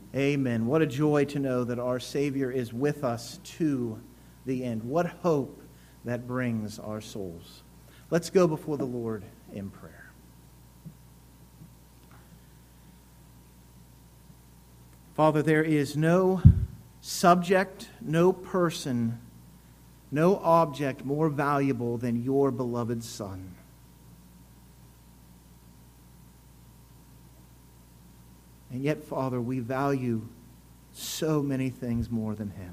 Amen. What a joy to know that our Savior is with us to the end. What hope that brings our souls. Let's go before the Lord in prayer. Father, there is no subject, no person, no object more valuable than your beloved Son. And yet, Father, we value so many things more than him.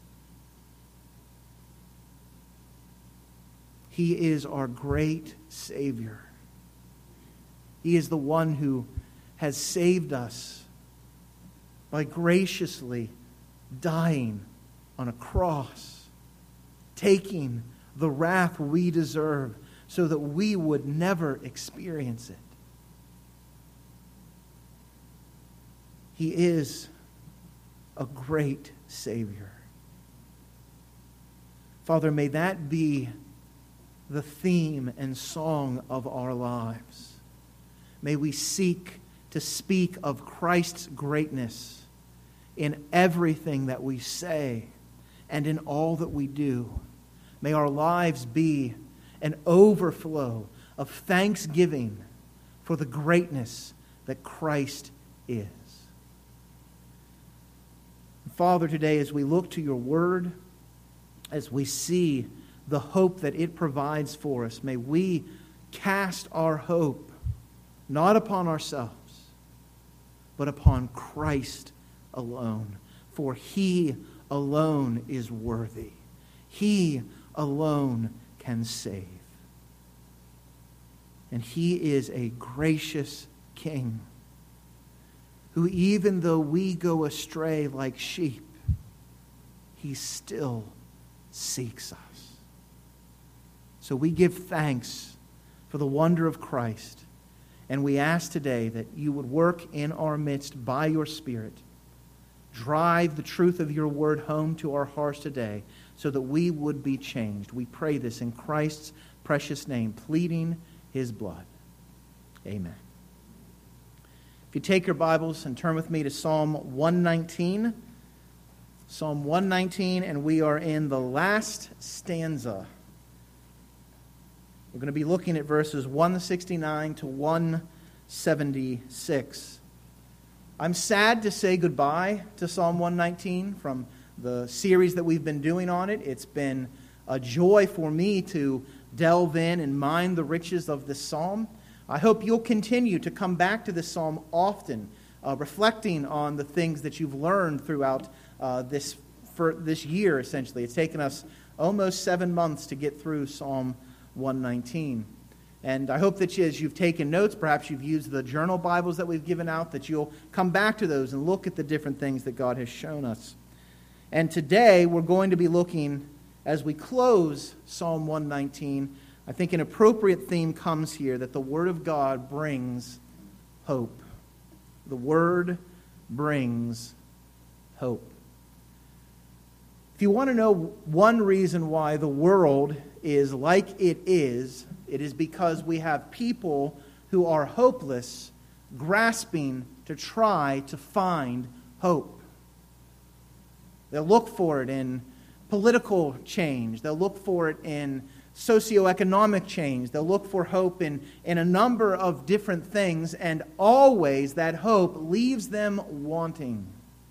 He is our great Savior. He is the one who has saved us by graciously dying on a cross, taking the wrath we deserve so that we would never experience it. He is a great Savior. Father, may that be the theme and song of our lives. May we seek to speak of Christ's greatness in everything that we say and in all that we do. May our lives be an overflow of thanksgiving for the greatness that Christ is. Father, today as we look to your word, as we see the hope that it provides for us, may we cast our hope not upon ourselves, but upon Christ alone. For he alone is worthy. He alone can save. And he is a gracious King, who even though we go astray like sheep, he still seeks us. So we give thanks for the wonder of Christ, and we ask today that you would work in our midst by your Spirit. Drive the truth of your word home to our hearts today so that we would be changed. We pray this in Christ's precious name, pleading his blood. Amen. If you take your Bibles and turn with me to Psalm 119. Psalm 119, and we are in the last stanza. We're going to be looking at verses 169 to 176. I'm sad to say goodbye to Psalm 119 from the series that we've been doing on it. It's been a joy for me to delve in and mine the riches of this psalm. I hope you'll continue to come back to this psalm often, reflecting on the things that you've learned throughout this year, essentially. It's taken us almost 7 months to get through Psalm 119. And I hope that as you've taken notes, perhaps you've used the journal Bibles that we've given out, that you'll come back to those and look at the different things that God has shown us. And today we're going to be looking, as we close Psalm 119, I think an appropriate theme comes here, that the Word of God brings hope. The Word brings hope. If you want to know one reason why the world is like it is because we have people who are hopeless, grasping to try to find hope. They'll look for it in political change. They'll look for it in socioeconomic change. They'll look for hope in a number of different things, and always that hope leaves them wanting.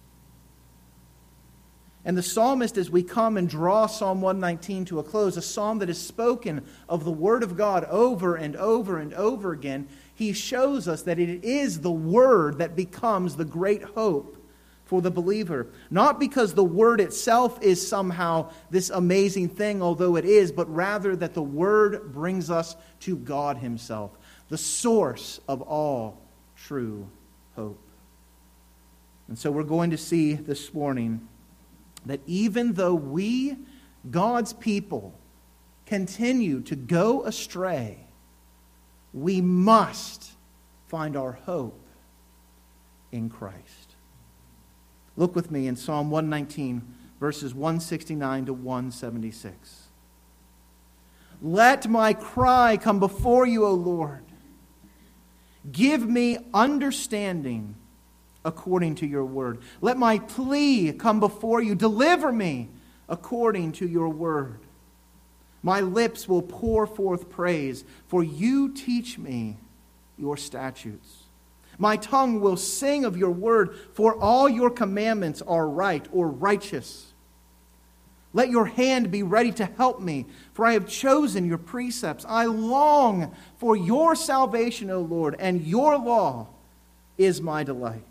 And the psalmist, as we come and draw Psalm 119 to a close, a psalm that is spoken of the Word of God over and over and over again, he shows us that it is the Word that becomes the great hope for the believer. Not because the Word itself is somehow this amazing thing, although it is, but rather that the Word brings us to God himself, the source of all true hope. And so we're going to see this morning that even though we, God's people, continue to go astray, we must find our hope in Christ. Look with me in Psalm 119, verses 169 to 176. Let my cry come before you, O Lord. Give me understanding according to your word. Let my plea come before you. Deliver me according to your word. My lips will pour forth praise, for you teach me your statutes. My tongue will sing of your word, for all your commandments are right or righteous. Let your hand be ready to help me, for I have chosen your precepts. I long for your salvation, O Lord, and your law is my delight.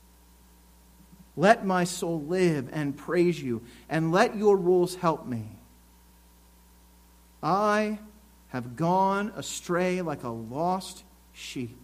Let my soul live and praise you, and let your rules help me. I have gone astray like a lost sheep.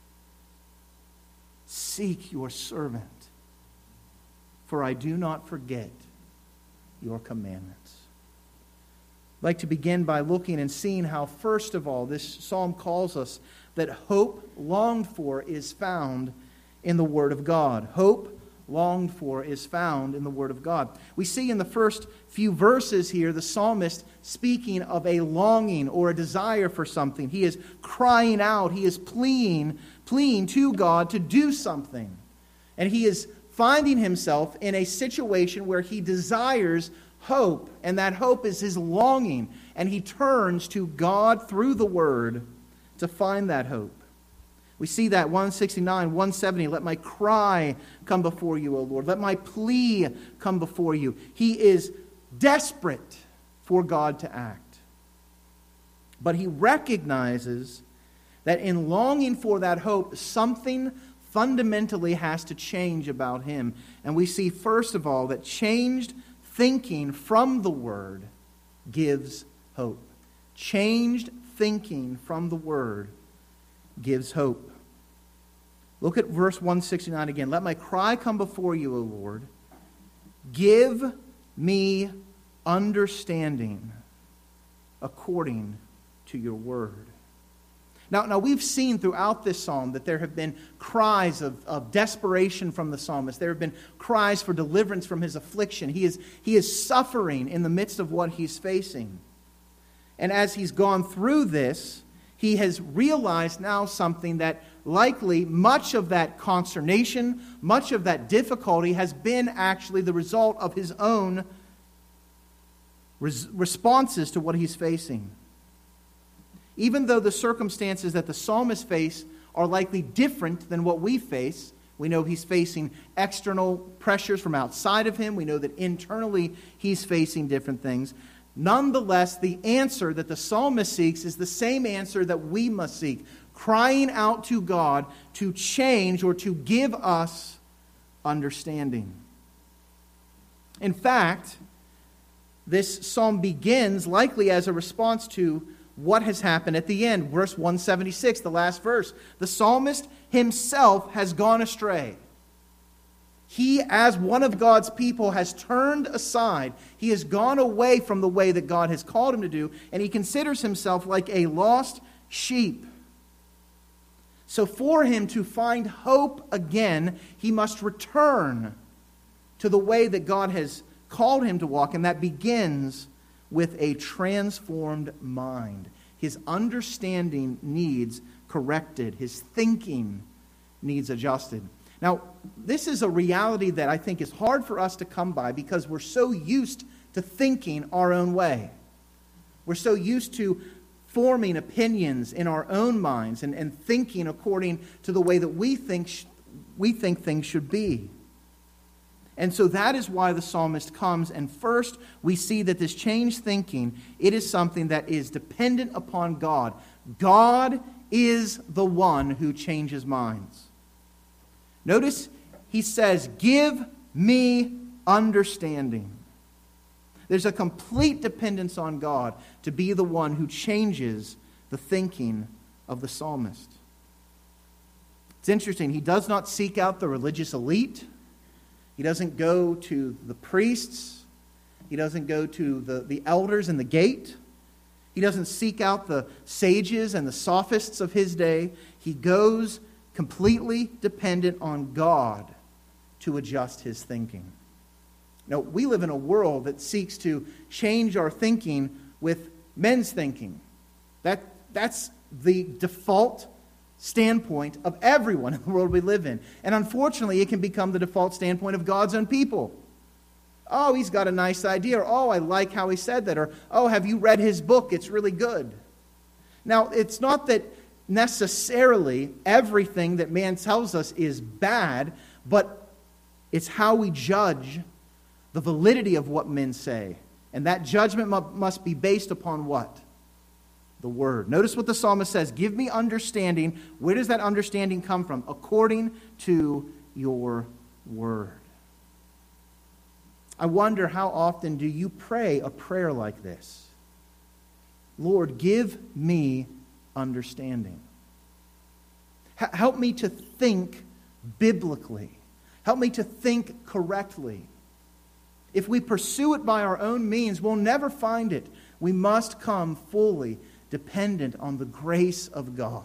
Seek your servant, for I do not forget your commandments. I'd like to begin by looking and seeing how, first of all, this psalm calls us that hope longed for is found in the Word of God. Hope longed for is found in the Word of God. We see in the first few verses here the psalmist speaking of a longing or a desire for something. He is crying out, he is pleading to God to do something. And he is finding himself in a situation where he desires hope, and that hope is his longing, and he turns to God through the Word to find that hope. We see that 169, 170, let my cry come before you, O Lord. Let my plea come before you. He is desperate for God to act. But he recognizes that in longing for that hope, something fundamentally has to change about him. And we see, first of all, that changed thinking from the Word gives hope. Changed thinking from the Word gives hope. Look at verse 169 again. Let my cry come before you, O Lord. Give me understanding according to your word. Now we've seen throughout this psalm that there have been cries of desperation from the psalmist. There have been cries for deliverance from his affliction. He is suffering in the midst of what he's facing. And as he's gone through this, he has realized now something that likely much of that consternation, much of that difficulty has been actually the result of his own responses to what he's facing. Even though the circumstances that the psalmist face are likely different than what we face, we know he's facing external pressures from outside of him. We know that internally he's facing different things. Nonetheless, the answer that the psalmist seeks is the same answer that we must seek, crying out to God to change or to give us understanding. In fact, this psalm begins likely as a response to what has happened at the end. Verse 176, the last verse. The psalmist himself has gone astray. He, as one of God's people, has turned aside. He has gone away from the way that God has called him to do, and he considers himself like a lost sheep. So for him to find hope again, he must return to the way that God has called him to walk, and that begins with a transformed mind. His understanding needs corrected. His thinking needs adjusted. Now, this is a reality that I think is hard for us to come by because we're so used to thinking our own way. We're so used to forming opinions in our own minds and thinking according to the way that we think things should be. And so that is why the psalmist comes, and first we see that this changed thinking, it is something that is dependent upon God. God is the one who changes minds. Notice he says, give me understanding. There's a complete dependence on God to be the one who changes the thinking of the psalmist. It's interesting, he does not seek out the religious elite. He doesn't go to the priests. He doesn't go to the elders in the gate. He doesn't seek out the sages and the sophists of his day. He goes completely dependent on God to adjust his thinking. Now, we live in a world that seeks to change our thinking with men's thinking. That's the default standpoint of everyone in the world we live in. And unfortunately, it can become the default standpoint of God's own people. Oh, he's got a nice idea. Or, oh, I like how he said that. Or, oh, have you read his book? It's really good. Now, it's not that necessarily everything that man tells us is bad, but it's how we judge the validity of what men say. And that judgment must be based upon what? The Word. Notice what the psalmist says. Give me understanding. Where does that understanding come from? According to your Word. I wonder, how often do you pray a prayer like this? Lord, give me understanding. Help me to think biblically. Help me to think correctly. If we pursue it by our own means, we'll never find it. We must come fully dependent on the grace of God.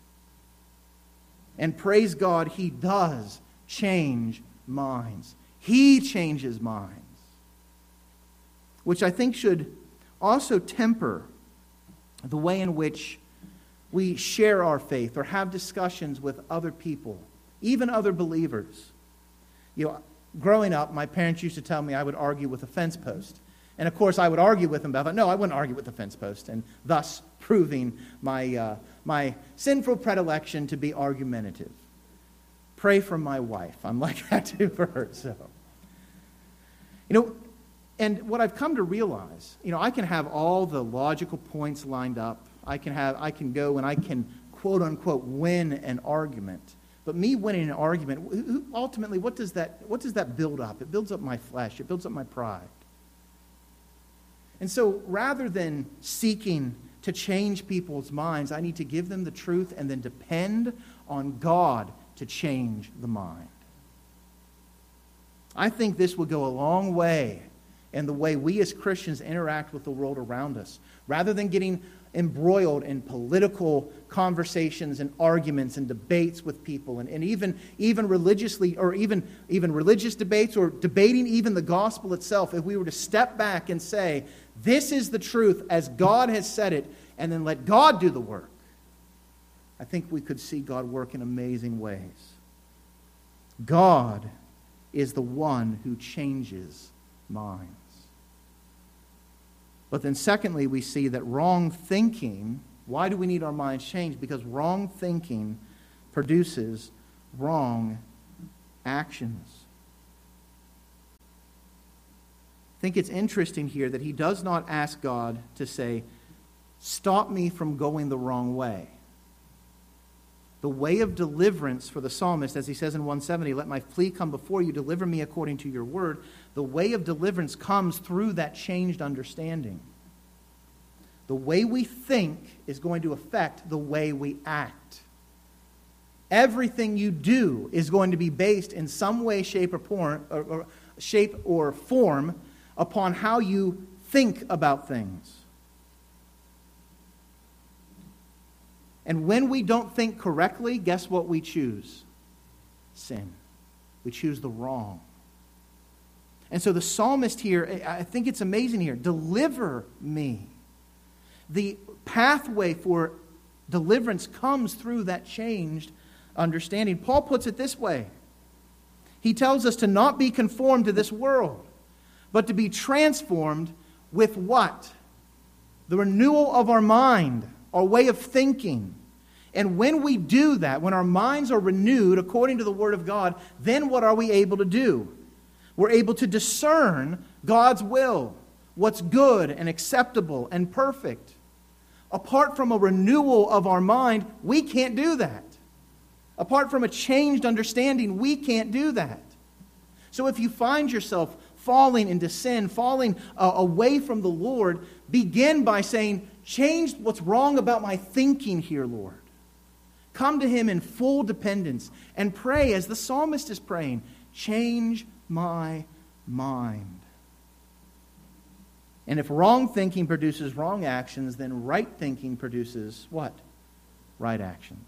And praise God, He does change minds. He changes minds. Which I think should also temper the way in which we share our faith or have discussions with other people, even other believers. You know, growing up, my parents used to tell me I would argue with a fence post. And of course, I would argue with them about it. No, I wouldn't argue with the fence post, and thus proving my sinful predilection to be argumentative. Pray for my wife. I'm like that too for her. So, you know, and what I've come to realize, you know, I can have all the logical points lined up. I can go and I can quote unquote win an argument. But me winning an argument, ultimately, what does that build up? It builds up my flesh. It builds up my pride. And so rather than seeking to change people's minds, I need to give them the truth and then depend on God to change the mind. I think this will go a long way in the way we as Christians interact with the world around us. Rather than getting embroiled in political conversations and arguments and debates with people, and even religiously, or even religious debates, or debating even the gospel itself, if we were to step back and say, this is the truth as God has said it, and then let God do the work, I think we could see God work in amazing ways. God is the one who changes minds. But then secondly, we see that wrong thinking, why do we need our minds changed? Because wrong thinking produces wrong actions. I think it's interesting here that he does not ask God to say, stop me from going the wrong way. The way of deliverance for the psalmist, as he says in 170, let my plea come before you, deliver me according to your word. The way of deliverance comes through that changed understanding. The way we think is going to affect the way we act. Everything you do is going to be based in some way, shape, or form upon how you think about things. And when we don't think correctly, guess what we choose? Sin. We choose the wrong. And so the psalmist here, I think it's amazing here, deliver me. The pathway for deliverance comes through that changed understanding. Paul puts it this way. He tells us to not be conformed to this world, but to be transformed with what? The renewal of our mind. Our way of thinking. And when we do that, when our minds are renewed according to the Word of God, then what are we able to do? We're able to discern God's will, what's good and acceptable and perfect. Apart from a renewal of our mind, we can't do that. Apart from a changed understanding, we can't do that. So if you find yourself falling into sin, falling away from the Lord, begin by saying, change what's wrong about my thinking here, Lord. Come to Him in full dependence and pray as the psalmist is praying, change my mind. And if wrong thinking produces wrong actions, then right thinking produces what? Right actions.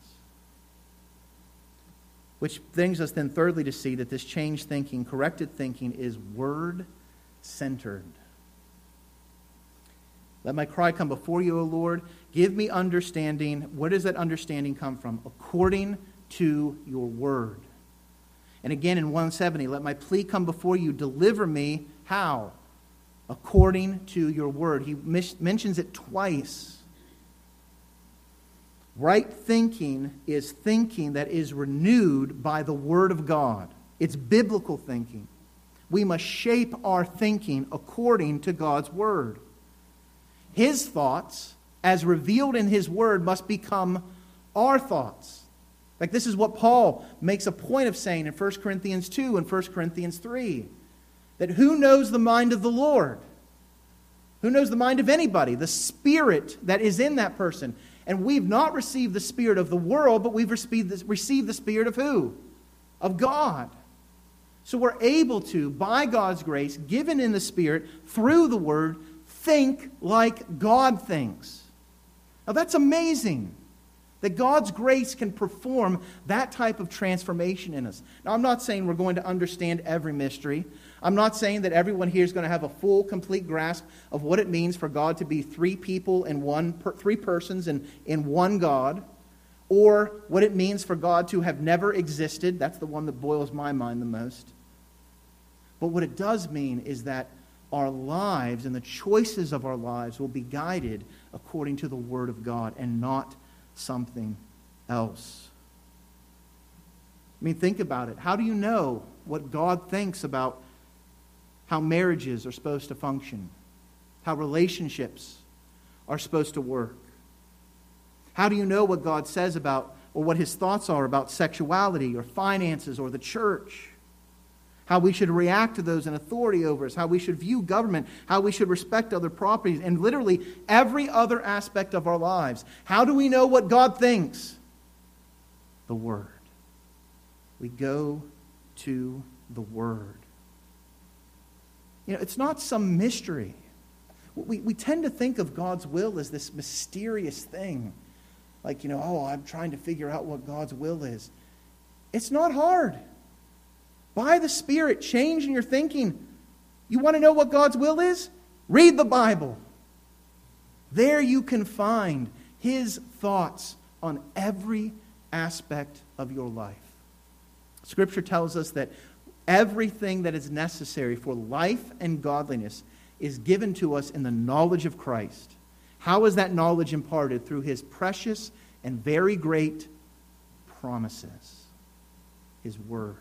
Which brings us then thirdly to see that this changed thinking, corrected thinking, is word-centered. Let my cry come before you, O Lord. Give me understanding. Where does that understanding come from? According to your word. And again in 170, let my plea come before you. Deliver me. How? According to your word. He mentions it twice. Right thinking is thinking that is renewed by the word of God. It's biblical thinking. We must shape our thinking according to God's word. His thoughts, as revealed in his word, must become our thoughts. Like this is what Paul makes a point of saying in 1 Corinthians 2 and 1 Corinthians 3. That who knows the mind of the Lord? Who knows the mind of anybody? The spirit that is in that person. And we've not received the spirit of the world, but we've received the spirit of who? Of God. So we're able to, by God's grace, given in the Spirit, through the Word, think like God thinks. Now that's amazing. That God's grace can perform that type of transformation in us. Now I'm not saying we're going to understand every mystery. I'm not saying that everyone here is going to have a full, complete grasp of what it means for God to be three people in three persons in one God. Or what it means for God to have never existed. That's the one that boils my mind the most. But what it does mean is that our lives and the choices of our lives will be guided according to the Word of God and not something else. I mean, think about it. How do you know what God thinks about how marriages are supposed to function? How relationships are supposed to work? How do you know what God says about, or what His thoughts are about sexuality or finances or the church? How we should react to those in authority over us, how we should view government, how we should respect other properties, and literally every other aspect of our lives. How do we know what God thinks? The Word. We go to the Word. It's not some mystery. We tend to think of God's will as this mysterious thing. Like, I'm trying to figure out what God's will is. It's not hard. By the Spirit, change in your thinking. You want to know what God's will is? Read the Bible. There you can find His thoughts on every aspect of your life. Scripture tells us that everything that is necessary for life and godliness is given to us in the knowledge of Christ. How is that knowledge imparted? Through His precious and very great promises. His Word.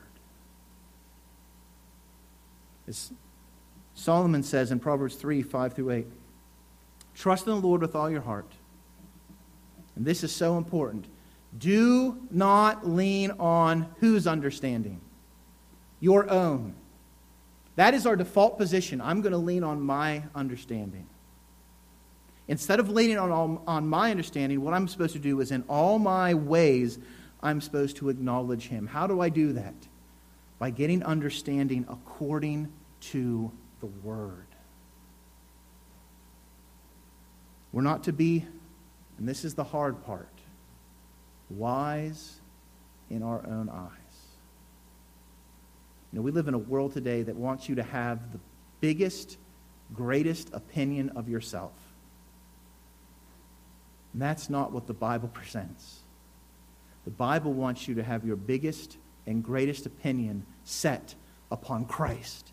As Solomon says in Proverbs 3, 5 through 8, trust in the Lord with all your heart. And this is so important. Do not lean on whose understanding? Your own. That is our default position. I'm going to lean on my understanding. Instead of leaning on my understanding, what I'm supposed to do is in all my ways, I'm supposed to acknowledge Him. How do I do that? By getting understanding according to the Word. We're not to be, and this is the hard part, wise in our own eyes. We live in a world today that wants you to have the biggest, greatest opinion of yourself. And that's not what the Bible presents. The Bible wants you to have your biggest and greatest opinion set upon Christ.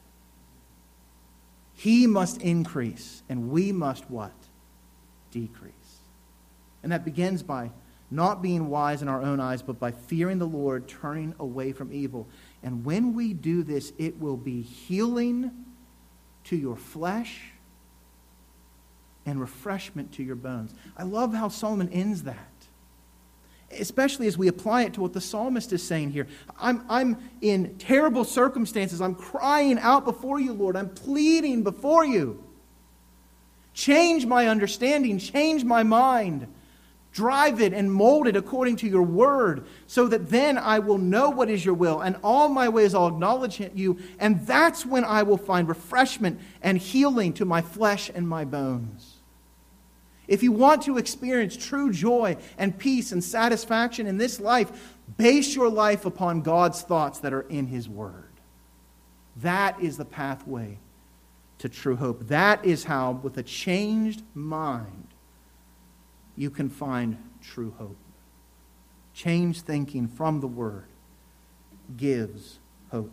He must increase, and we must what? Decrease. And that begins by not being wise in our own eyes, but by fearing the Lord, turning away from evil. And when we do this, it will be healing to your flesh and refreshment to your bones. I love how Solomon ends that. Especially as we apply it to what the psalmist is saying here. I'm in terrible circumstances. I'm crying out before you, Lord. I'm pleading before you. Change my understanding. Change my mind. Drive it and mold it according to your word, so that then I will know what is your will, and all my ways I'll acknowledge you, and that's when I will find refreshment and healing to my flesh and my bones. If you want to experience true joy and peace and satisfaction in this life, base your life upon God's thoughts that are in His Word. That is the pathway to true hope. That is how, with a changed mind, you can find true hope. Changed thinking from the Word gives hope.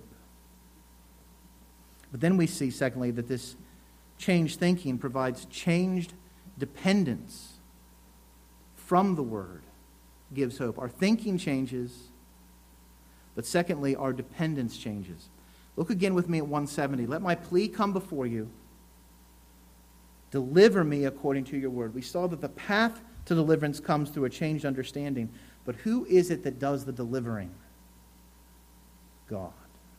But then we see, secondly, that this changed thinking provides changed dependence from the Word gives hope. Our thinking changes, but secondly, our dependence changes. Look again with me at 170. Let my plea come before you. Deliver me according to your word. We saw that the path to deliverance comes through a changed understanding. But who is it that does the delivering? God.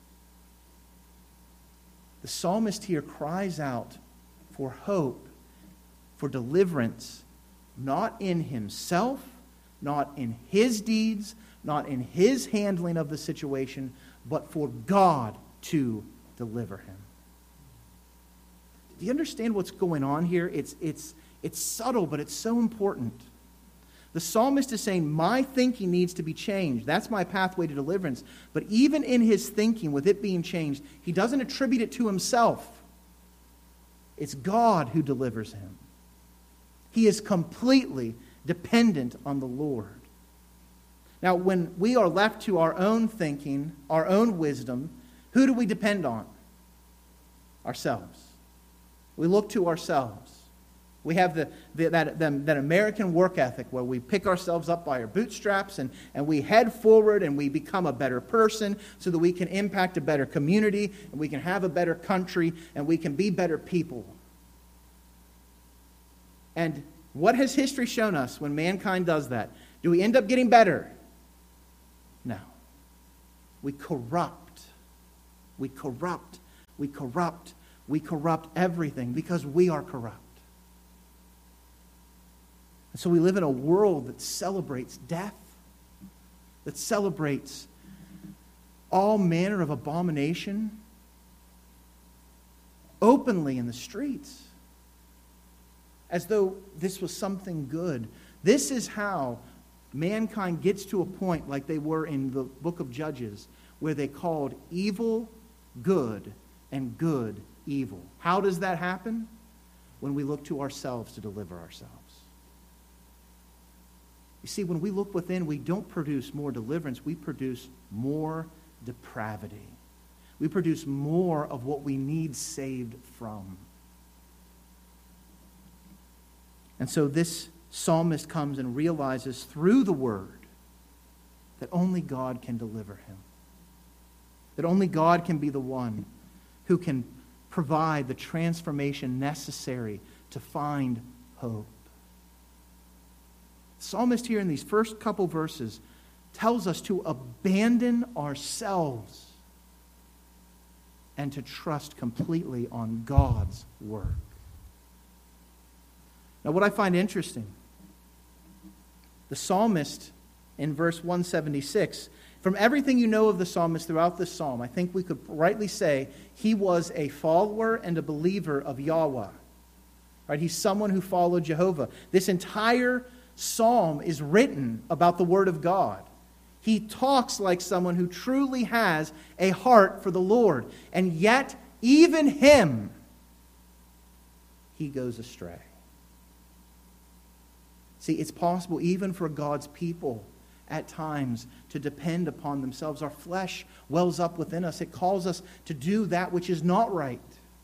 The psalmist here cries out for hope, for deliverance, not in himself, not in his deeds, not in his handling of the situation, but for God to deliver him. Do you understand what's going on here? It's subtle, but it's so important. The psalmist is saying, my thinking needs to be changed. That's my pathway to deliverance. But even in his thinking, with it being changed, he doesn't attribute it to himself. It's God who delivers him. He is completely dependent on the Lord. Now, when we are left to our own thinking, our own wisdom, who do we depend on? Ourselves. We look to ourselves. We have that American work ethic where we pick ourselves up by our bootstraps and we head forward and we become a better person so that we can impact a better community and we can have a better country and we can be better people. And what has history shown us when mankind does that? Do we end up getting better? No. We corrupt. We corrupt. We corrupt. We corrupt everything because we are corrupt. And so we live in a world that celebrates death, that celebrates all manner of abomination openly in the streets, as though this was something good. This is how mankind gets to a point like they were in the book of Judges, where they called evil good and good evil. How does that happen? When we look to ourselves to deliver ourselves. You see, when we look within, we don't produce more deliverance. We produce more depravity. We produce more of what we need saved from. And so this psalmist comes and realizes through the word that only God can deliver him. That only God can be the one who can provide the transformation necessary to find hope. The psalmist here in these first couple verses tells us to abandon ourselves and to trust completely on God's work. Now, what I find interesting, the psalmist in verse 176, from everything you know of the psalmist throughout this psalm, I think we could rightly say he was a follower and a believer of Yahweh. Right? He's someone who followed Jehovah. This entire psalm is written about the Word of God. He talks like someone who truly has a heart for the Lord. And yet, even him, he goes astray. See, it's possible even for God's people at times to depend upon themselves. Our flesh wells up within us. It calls us to do that which is not right.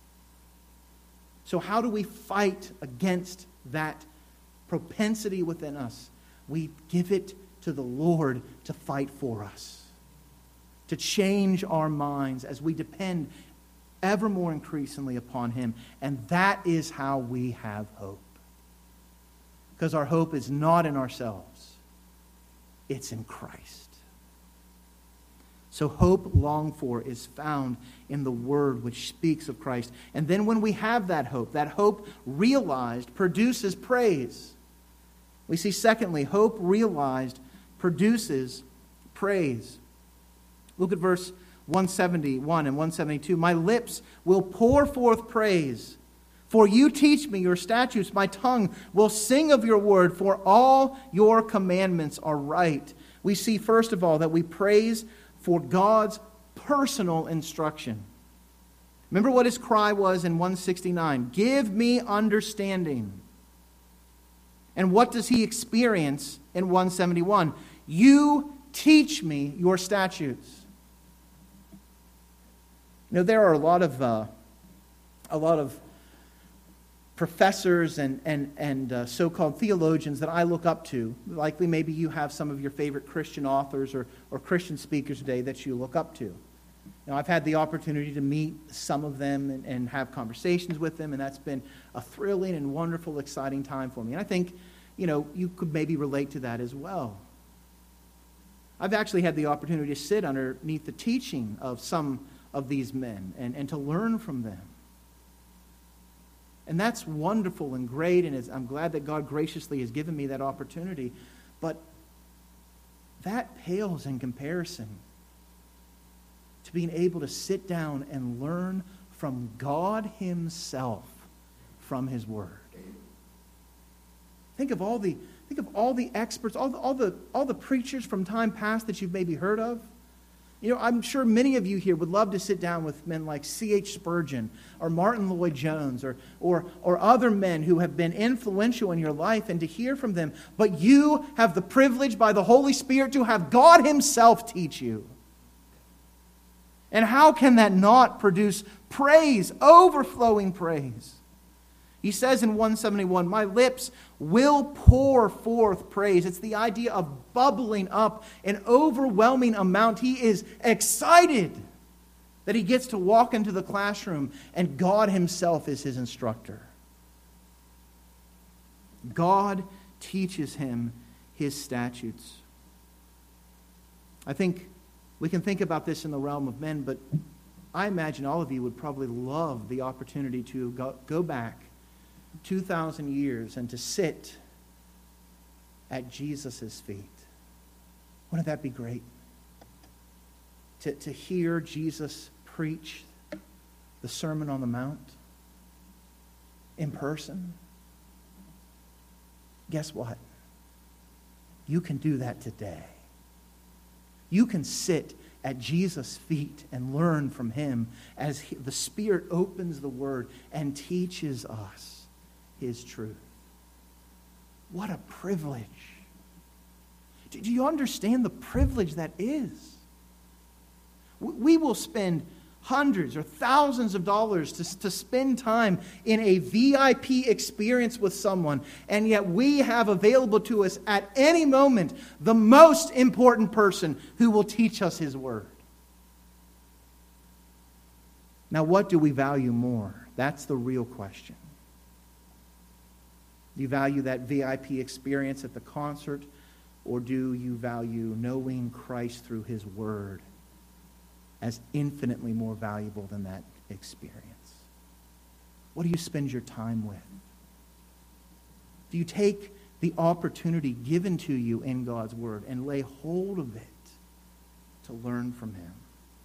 So how do we fight against that propensity within us? We give it to the Lord to fight for us, to change our minds as we depend ever more increasingly upon Him. And that is how we have hope. Because our hope is not in ourselves. It's in Christ. So hope longed for is found in the Word which speaks of Christ. And then when we have that hope realized produces praise. We see secondly, hope realized produces praise. Look at verse 171 and 172. My lips will pour forth praise. For you teach me your statutes. My tongue will sing of your word, for all your commandments are right. We see, first of all, that we praise for God's personal instruction. Remember what his cry was in 169. Give me understanding. And what does he experience in 171? You teach me your statutes. You know, there are a lot of professors and so-called theologians that I look up to. Likely maybe you have some of your favorite Christian authors or Christian speakers today that you look up to. Now, I've had the opportunity to meet some of them and have conversations with them, and that's been a thrilling and wonderful, exciting time for me. And I think, you know, you could maybe relate to that as well. I've actually had the opportunity to sit underneath the teaching of some of these men and to learn from them. And that's wonderful and great, and I'm glad that God graciously has given me that opportunity. But that pales in comparison to being able to sit down and learn from God himself from his word. Think of all the experts, all the preachers from time past that you've maybe heard of. You know, I'm sure many of you here would love to sit down with men like C.H. Spurgeon or Martin Lloyd-Jones or other men who have been influential in your life and to hear from them. But you have the privilege by the Holy Spirit to have God himself teach you. And how can that not produce praise, overflowing praise? He says in 171, my lips will pour forth praise. It's the idea of bubbling up an overwhelming amount. He is excited that he gets to walk into the classroom and God himself is his instructor. God teaches him his statutes. I think we can think about this in the realm of men, but I imagine all of you would probably love the opportunity to go back 2,000 years and to sit at Jesus' feet. Wouldn't that be great? To hear Jesus preach the Sermon on the Mount in person. Guess what? You can do that today. You can sit at Jesus' feet and learn from him as the Spirit opens the Word and teaches us his truth. What a privilege. Do you understand the privilege that is? We will spend hundreds or thousands of dollars to spend time in a VIP experience with someone, and yet we have available to us at any moment the most important person who will teach us his word. Now, what do we value more? That's the real question. Do you value that VIP experience at the concert, or do you value knowing Christ through his word as infinitely more valuable than that experience? What do you spend your time with? Do you take the opportunity given to you in God's word and lay hold of it to learn from him?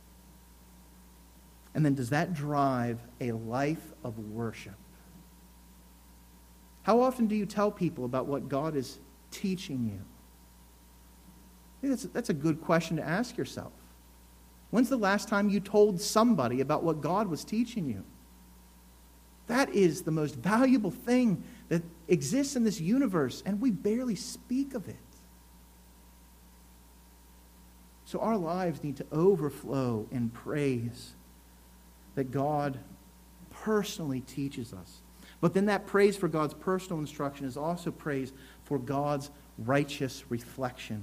And then does that drive a life of worship? How often do you tell people about what God is teaching you? I think that's a good question to ask yourself. When's the last time you told somebody about what God was teaching you? That is the most valuable thing that exists in this universe, and we barely speak of it. So our lives need to overflow in praise that God personally teaches us. But then that praise for God's personal instruction is also praise for God's righteous reflection.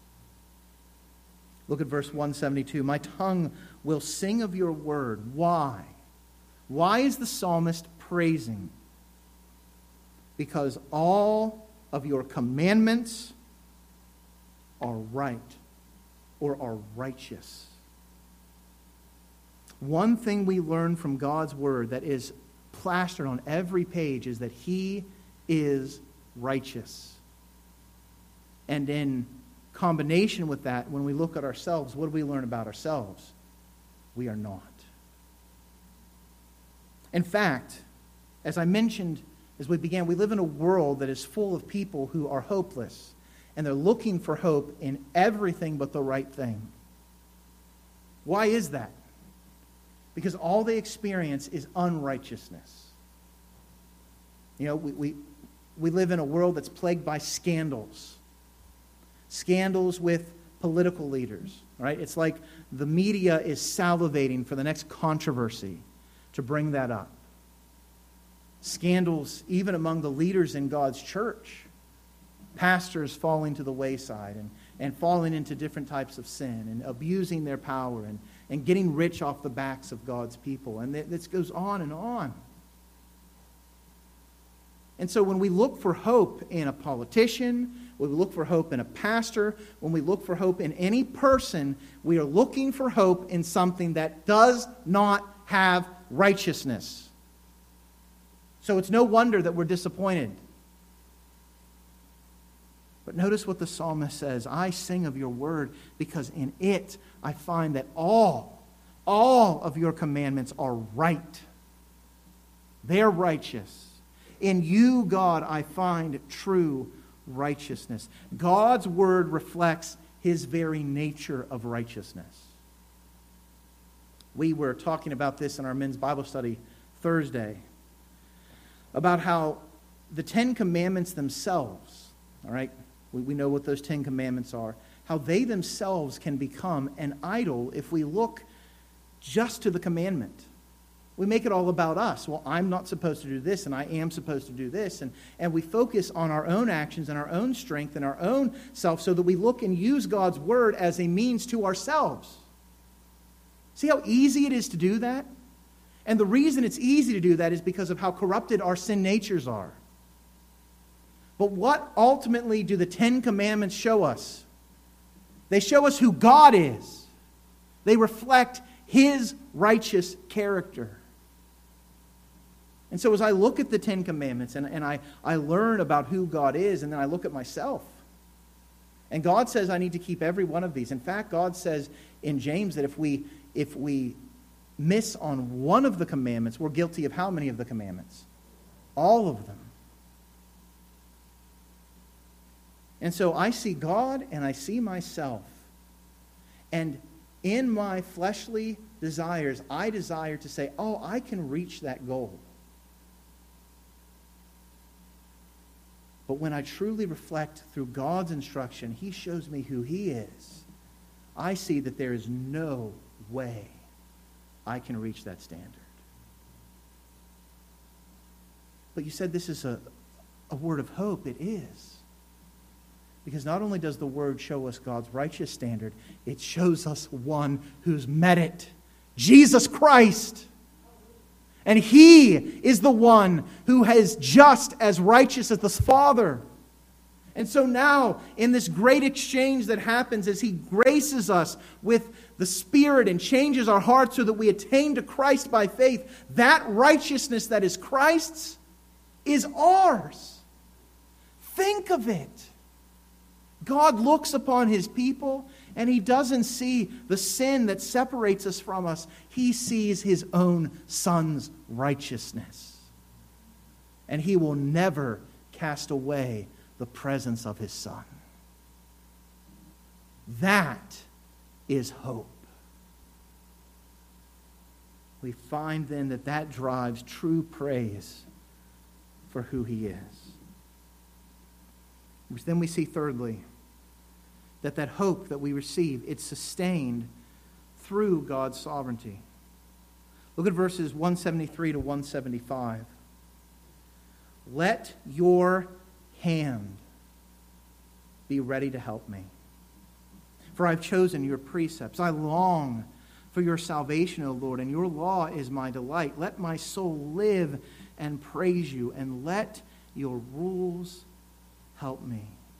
Look at verse 172. My tongue will sing of your word. Why? Why is the psalmist praising? Because all of your commandments are right or are righteous. One thing we learn from God's word that is plastered on every page is that he is righteous. And in combination with that, when we look at ourselves, what do we learn about ourselves? We are not. In fact, as I mentioned as we began, we live in a world that is full of people who are hopeless, and they're looking for hope in everything but the right thing. Why is that? because all they experience is unrighteousness. You know, we live in a world that's plagued by scandals. Scandals with political leaders, right? It's like the media is salivating for the next controversy to bring that up. Scandals even among the leaders in God's church. Pastors falling to the wayside and falling into different types of sin and abusing their power and getting rich off the backs of God's people. And this goes on and on. And so when we look for hope in a politician, when we look for hope in a pastor, when we look for hope in any person, we are looking for hope in something that does not have righteousness. So it's no wonder that we're disappointed. But notice what the psalmist says. I sing of your word because in it I find that all of your commandments are right. They're righteous. In you, God, I find true righteousness. God's word reflects his very nature of righteousness. We were talking about this in our men's Bible study Thursday, about how the Ten Commandments themselves, all right, we know what those Ten Commandments are, how they themselves can become an idol if we look just to the commandment. We make it all about us. Well, I'm not supposed to do this, and I am supposed to do this. And we focus on our own actions and our own strength and our own self so that we look and use God's word as a means to ourselves. See how easy it is to do that? And the reason it's easy to do that is because of how corrupted our sin natures are. But what ultimately do the Ten Commandments show us? They show us who God is. They reflect his righteous character. And so as I look at the Ten Commandments and I learn about who God is, and then I look at myself. And God says I need to keep every one of these. In fact, God says in James that if we miss on one of the commandments, we're guilty of how many of the commandments? All of them. And so I see God and I see myself. And in my fleshly desires, I desire to say, oh, I can reach that goal. But when I truly reflect through God's instruction, he shows me who he is. I see that there is no way I can reach that standard. But you said this is a word of hope. It is. Because not only does the word show us God's righteous standard, it shows us one who's met it. Jesus Christ. And he is the one who is just as righteous as the Father. And so now, in this great exchange that happens as he graces us with the Spirit and changes our hearts so that we attain to Christ by faith, that righteousness that is Christ's is ours. Think of it. God looks upon his people and he doesn't see the sin that separates us from us. He sees his own Son's righteousness. And he will never cast away the presence of his Son. That is hope. We find then that drives true praise for who he is. Which then we see thirdly, that hope that we receive, it's sustained through God's sovereignty. Look at verses 173 to 175. Let your hand be ready to help me. For I've chosen your precepts. I long for your salvation, O Lord, and your law is my delight. Let my soul live and praise you, and let your rules help me.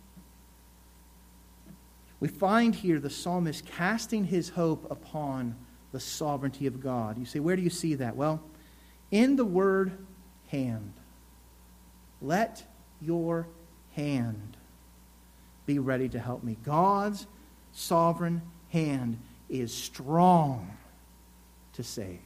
We find here the psalmist casting his hope upon the sovereignty of God. You say, where do you see that? Well, in the word hand. Let your hand be ready to help me. God's sovereign hand is strong to save.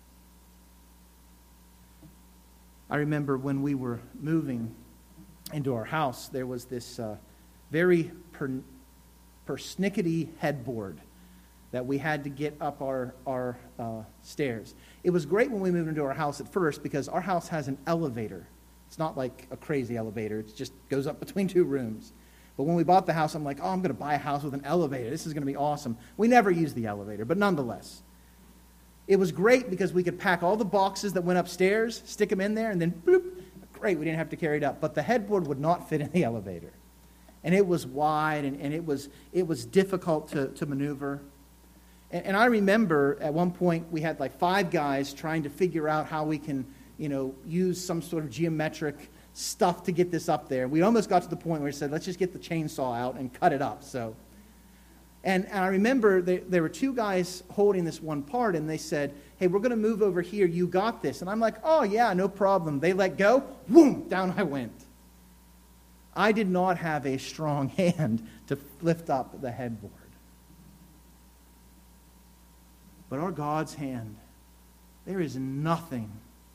I remember when we were moving into our house, there was this very persnickety headboard that we had to get up our stairs. It was great when we moved into our house at first because our house has an elevator. It's not like a crazy elevator. It just goes up between two rooms. But when we bought the house, I'm like, I'm going to buy a house with an elevator. This is going to be awesome. We never used the elevator, but nonetheless. It was great because we could pack all the boxes that went upstairs, stick them in there, and then bloop. Great, we didn't have to carry it up. But the headboard would not fit in the elevator. And it was wide, and it was difficult to maneuver. And I remember at one point we had like 5 guys trying to figure out how we can, use some sort of geometric stuff to get this up there. We almost got to the point where we said, let's just get the chainsaw out and cut it up. And I remember there were 2 guys holding this one part, and they said, hey, we're going to move over here. You got this. And I'm like, oh, yeah, no problem. They let go. Boom, down I went. I did not have a strong hand to lift up the headboard. But our God's hand, there's nothing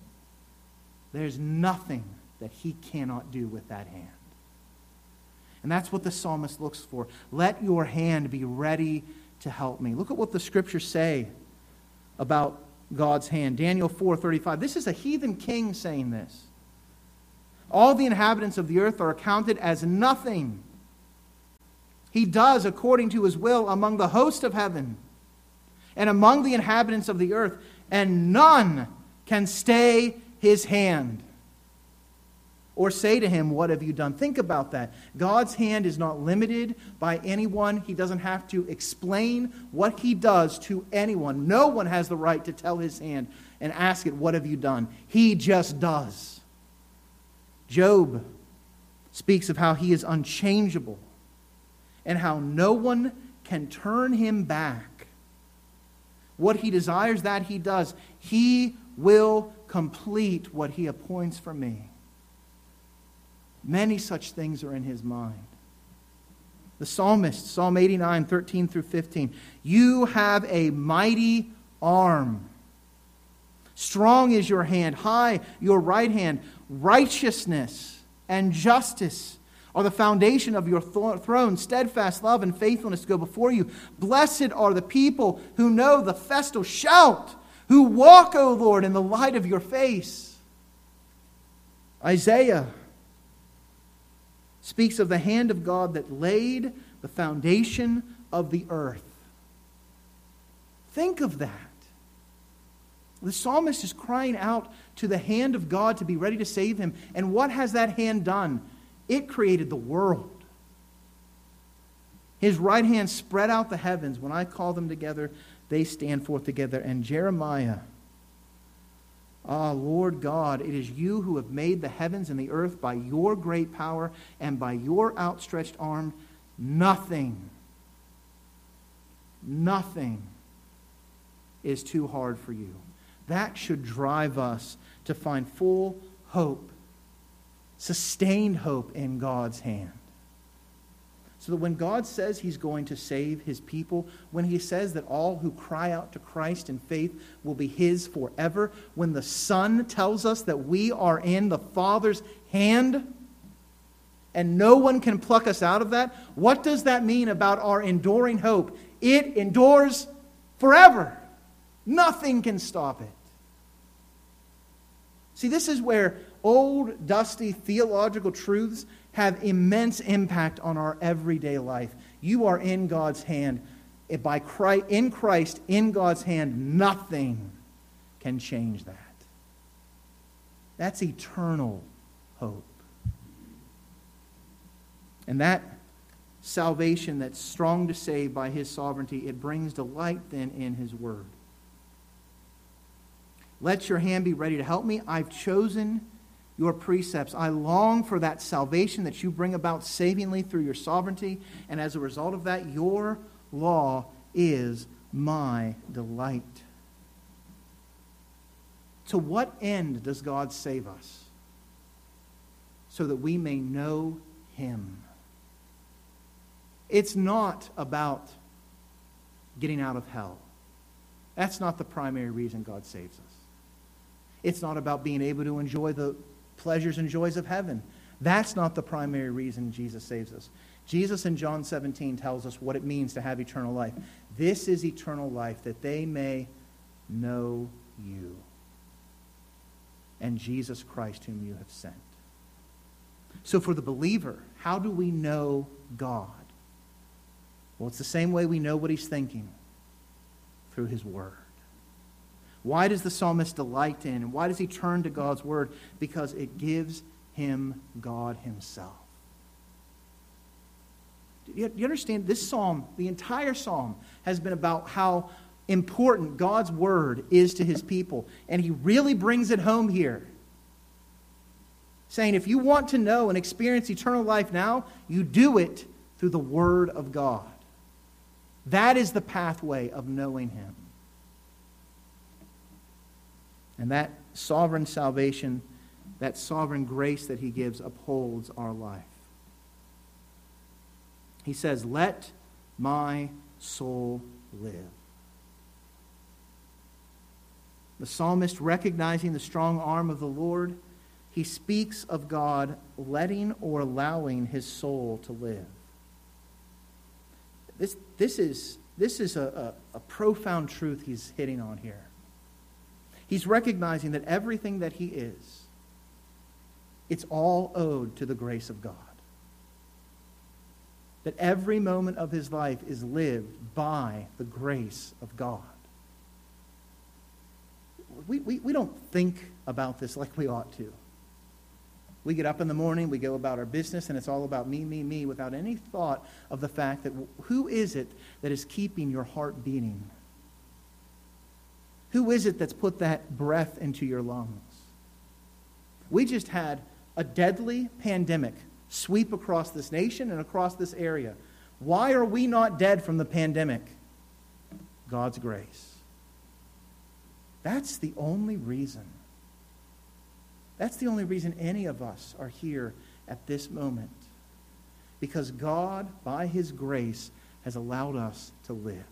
that he cannot do with that hand. And that's what the psalmist looks for. Let your hand be ready to help me. Look at what the scriptures say about God's hand. Daniel 4:35. This is a heathen king saying this. All the inhabitants of the earth are accounted as nothing. He does according to his will among the host of heaven and among the inhabitants of the earth, and none can stay his hand or say to him, what have you done? Think about that. God's hand is not limited by anyone. He doesn't have to explain what he does to anyone. No one has the right to tell his hand and ask it, what have you done? He just does. Job speaks of how he is unchangeable and how no one can turn him back. What he desires, that he does. He will complete what he appoints for me. Many such things are in his mind. The psalmist, Psalm 89, 13 through 15. You have a mighty arm. Strong is your hand, high your right hand. Righteousness and justice are the foundation of your throne. Steadfast love and faithfulness go before you. Blessed are the people who know the festal shout, who walk, O Lord, in the light of your face. Isaiah speaks of the hand of God that laid the foundation of the earth. Think of that. The psalmist is crying out to the hand of God to be ready to save him. And what has that hand done? It created the world. His right hand spread out the heavens. When I call them together, they stand forth together. And Jeremiah, Lord God, it is you who have made the heavens and the earth by your great power and by your outstretched arm. Nothing is too hard for you. That should drive us to find full hope, sustained hope in God's hand. So that when God says he's going to save his people, when he says that all who cry out to Christ in faith will be his forever, when the Son tells us that we are in the Father's hand and no one can pluck us out of that, what does that mean about our enduring hope? It endures forever. Nothing can stop it. See, this is where old, dusty theological truths have immense impact on our everyday life. You are in God's hand. In Christ, in God's hand, nothing can change that. That's eternal hope. And that salvation that's strong to save by his sovereignty, it brings delight then in his word. Let your hand be ready to help me. I've chosen your precepts. I long for that salvation that you bring about savingly through your sovereignty. And as a result of that, your law is my delight. To what end does God save us? So that we may know him. It's not about getting out of hell. That's not the primary reason God saves us. It's not about being able to enjoy the pleasures and joys of heaven. That's not the primary reason Jesus saves us. Jesus in John 17 tells us what it means to have eternal life. This is eternal life, that they may know you and Jesus Christ whom you have sent. So for the believer, how do we know God? Well, it's the same way we know what he's thinking, through his word. Why does the psalmist delight in, and why does he turn to God's word? Because it gives him God himself. Do you understand? This psalm, the entire psalm, has been about how important God's word is to his people. And he really brings it home here. Saying, if you want to know and experience eternal life now, you do it through the word of God. That is the pathway of knowing him. And that sovereign salvation, that sovereign grace that he gives, upholds our life. He says, let my soul live. The psalmist, recognizing the strong arm of the Lord, he speaks of God letting or allowing his soul to live. This is a profound truth he's hitting on here. He's recognizing that everything that he is, it's all owed to the grace of God. That every moment of his life is lived by the grace of God. We don't think about this like we ought to. We get up in the morning, we go about our business, and it's all about me, me, me, without any thought of the fact that who is it that is keeping your heart beating? Who is it that's put that breath into your lungs? We just had a deadly pandemic sweep across this nation and across this area. Why are we not dead from the pandemic? God's grace. That's the only reason. That's the only reason any of us are here at this moment. Because God, by his grace, has allowed us to live.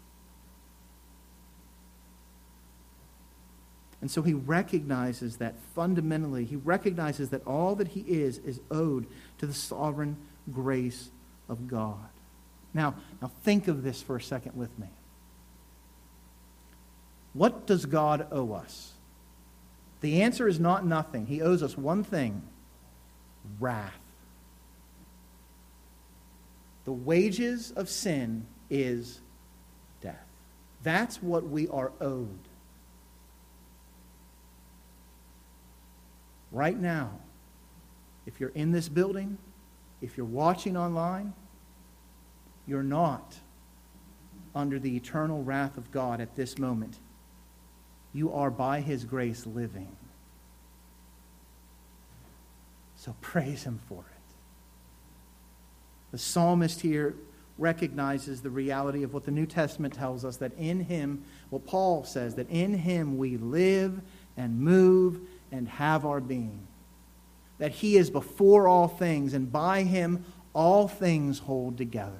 And so he recognizes that fundamentally, he recognizes that all that he is owed to the sovereign grace of God. Now think of this for a second with me. What does God owe us? The answer is not nothing. He owes us one thing: wrath. The wages of sin is death. That's what we are owed. Right now, if you're in this building, if you're watching online, you're not under the eternal wrath of God at this moment. You are, by his grace, living. So praise him for it. The psalmist here recognizes the reality of what the New Testament tells us, that in him, what Paul says, that in him we live and move and have our being. That he is before all things, and by him all things hold together.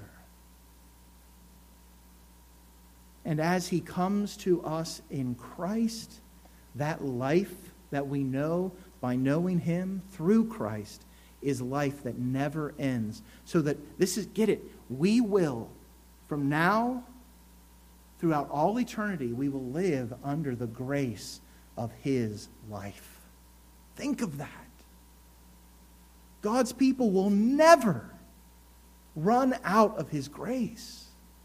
And as he comes to us in Christ, that life that we know by knowing him through Christ is life that never ends. So that get it, we will, from now throughout all eternity, we will live under the grace of his life. Think of that. God's people will never run out of his grace.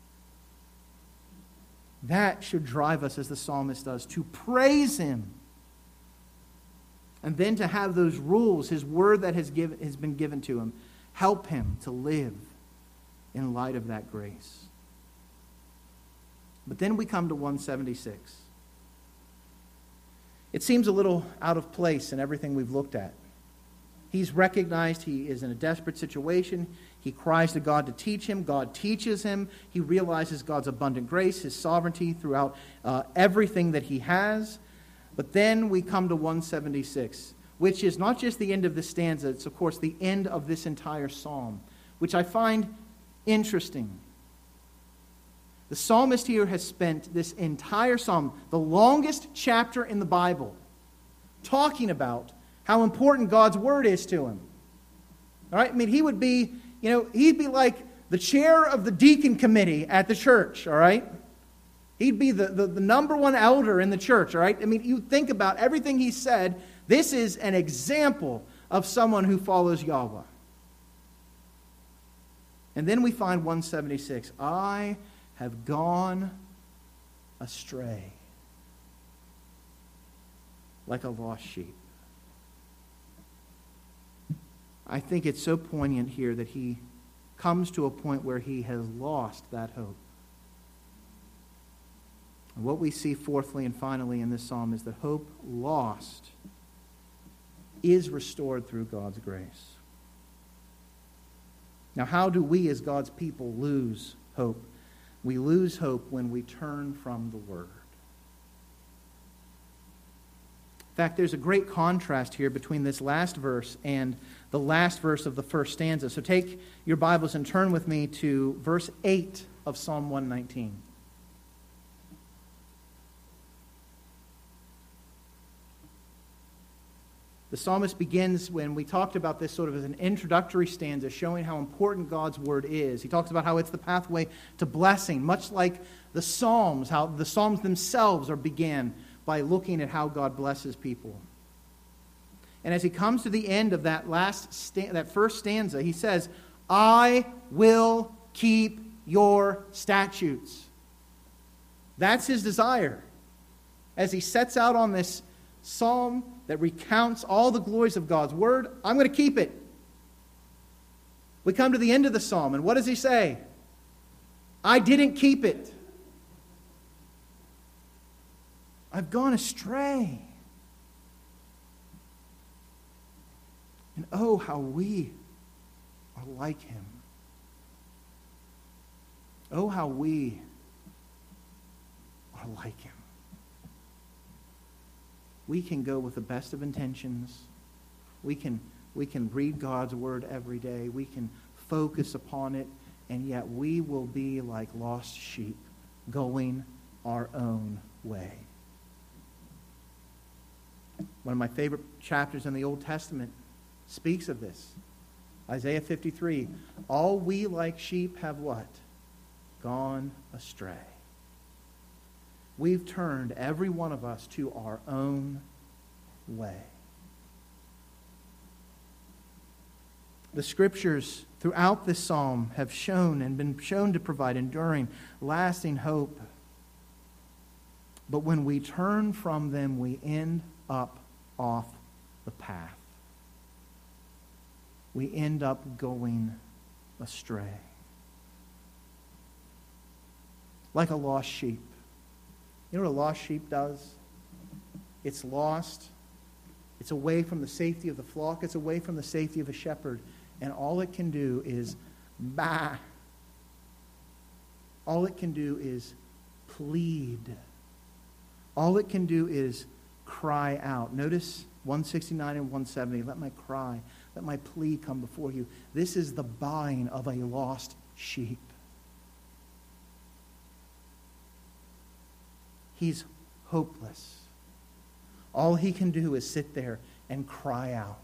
That should drive us, as the psalmist does, to praise him. And then to have those rules, his word that has been given to him, help him to live in light of that grace. But then we come to 176. It seems a little out of place in everything we've looked at. He's recognized he is in a desperate situation. He cries to God to teach him. God teaches him. He realizes God's abundant grace, his sovereignty throughout everything that he has. But then we come to 176, which is not just the end of this stanza. It's, of course, the end of this entire psalm, which I find interesting. The psalmist here has spent this entire psalm, the longest chapter in the Bible, talking about how important God's word is to him. All right? I mean, he would be he'd be like the chair of the deacon committee at the church, all right? He'd be the number one elder in the church, all right? I mean, you think about everything he said. This is an example of someone who follows Yahweh. And then we find 176. I have gone astray like a lost sheep. I think it's so poignant here that he comes to a point where he has lost that hope. And what we see fourthly and finally in this psalm is that hope lost is restored through God's grace. Now, how do we as God's people lose hope? We lose hope when we turn from the Word. In fact, there's a great contrast here between this last verse and the last verse of the first stanza. So take your Bibles and turn with me to verse 8 of Psalm 119. The psalmist begins, when we talked about this sort of as an introductory stanza, showing how important God's Word is. He talks about how it's the pathway to blessing, much like the Psalms, how the Psalms themselves are began by looking at how God blesses people. And as he comes to the end of that first stanza, he says, I will keep your statutes. That's his desire. As he sets out on this psalm that recounts all the glories of God's Word, I'm going to keep it. We come to the end of the psalm, and what does he say? I didn't keep it. I've gone astray. And oh, how we are like him. Oh, how we are like him. We can go with the best of intentions. We can read God's Word every day. We can focus upon it, and yet we will be like lost sheep going our own way. One of my favorite chapters in the Old Testament speaks of this. Isaiah 53. All we like sheep have what? Gone astray. We've turned, every one of us, to our own way. The Scriptures throughout this psalm have shown and been shown to provide enduring, lasting hope. But when we turn from them, we end up off the path. We end up going astray. Like a lost sheep. You know what a lost sheep does? It's lost. It's away from the safety of the flock. It's away from the safety of a shepherd. And all it can do is baa. All it can do is plead. All it can do is cry out. Notice 169 and 170. Let my cry, let my plea come before you. This is the baaing of a lost sheep. He's hopeless. All he can do is sit there and cry out.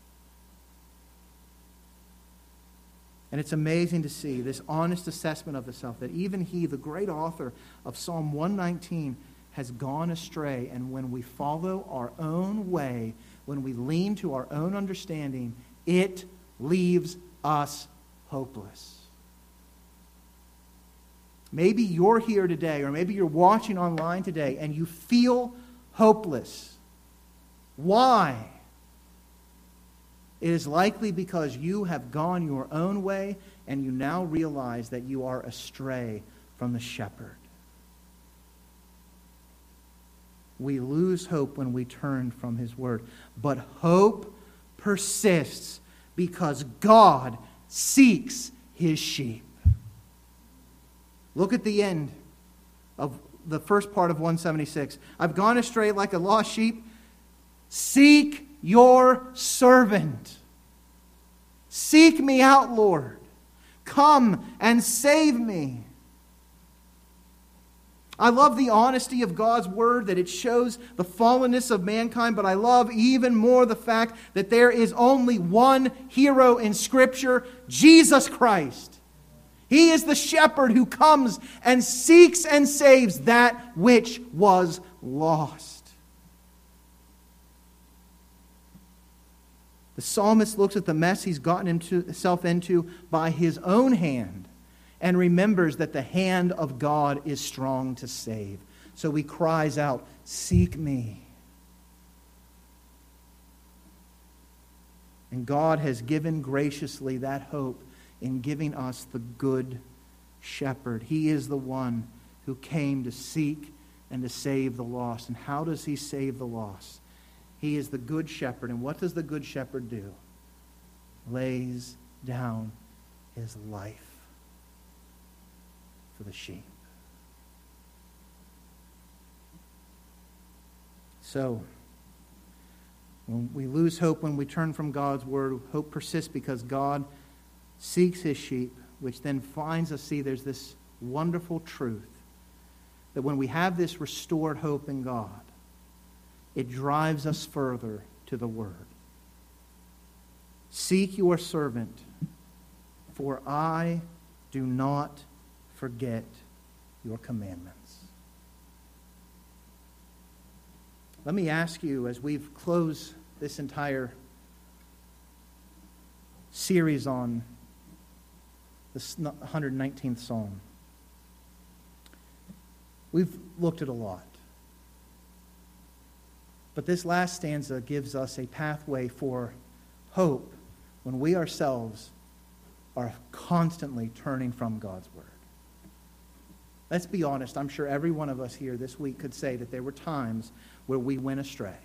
And it's amazing to see this honest assessment of the self, that even he, the great author of Psalm 119, has gone astray. And when we follow our own way, when we lean to our own understanding, it leaves us hopeless. Maybe you're here today, or maybe you're watching online today, and you feel hopeless. Why? It is likely because you have gone your own way, and you now realize that you are astray from the shepherd. We lose hope when we turn from his word. But hope persists because God seeks his sheep. Look at the end of the first part of 176. I've gone astray like a lost sheep. Seek your servant. Seek me out, Lord. Come and save me. I love the honesty of God's word, that it shows the fallenness of mankind, but I love even more the fact that there is only one hero in Scripture, Jesus Christ. He is the shepherd who comes and seeks and saves that which was lost. The psalmist looks at the mess he's gotten himself into by his own hand and remembers that the hand of God is strong to save. So he cries out, "Seek me." And God has given graciously that hope in giving us the good shepherd. He is the one who came to seek and to save the lost. And how does he save the lost? He is the good shepherd. And what does the good shepherd do? Lays down his life for the sheep. So, when we lose hope, when we turn from God's word, hope persists because God seeks his sheep, which then finds us, see, there's this wonderful truth that when we have this restored hope in God, it drives us further to the word. Seek your servant, for I do not forget your commandments. Let me ask you, as we've closed this entire series on the 119th Psalm, we've looked at a lot. But this last stanza gives us a pathway for hope when we ourselves are constantly turning from God's word. Let's be honest. I'm sure every one of us here this week could say that there were times where we went astray.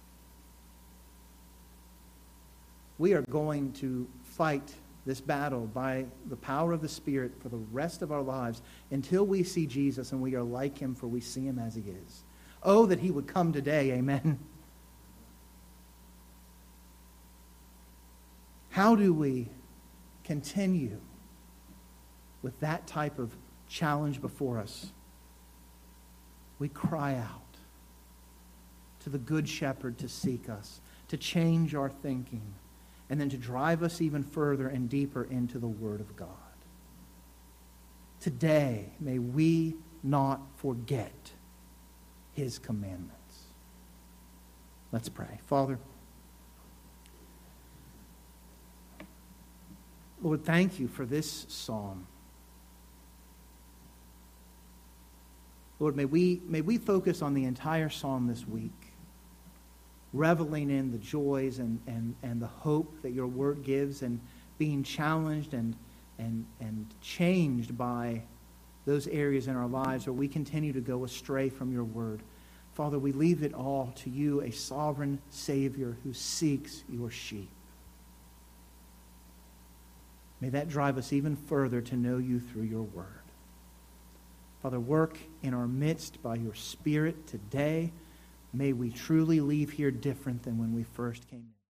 We are going to fight this battle by the power of the Spirit for the rest of our lives until we see Jesus and we are like him, for we see him as he is. Oh, that he would come today. Amen. How do we continue with that type of challenge before us? We cry out to the Good Shepherd to seek us, to change our thinking, and then to drive us even further and deeper into the Word of God. Today, may we not forget his commandments. Let's pray. Father, Lord, thank you for this psalm. Lord, may we focus on the entire psalm this week, reveling in the joys and the hope that your word gives, and being challenged and changed by those areas in our lives where we continue to go astray from your word. Father, we leave it all to you, a sovereign Savior who seeks your sheep. May that drive us even further to know you through your word. Father, work in our midst by your Spirit today. May we truly leave here different than when we first came in.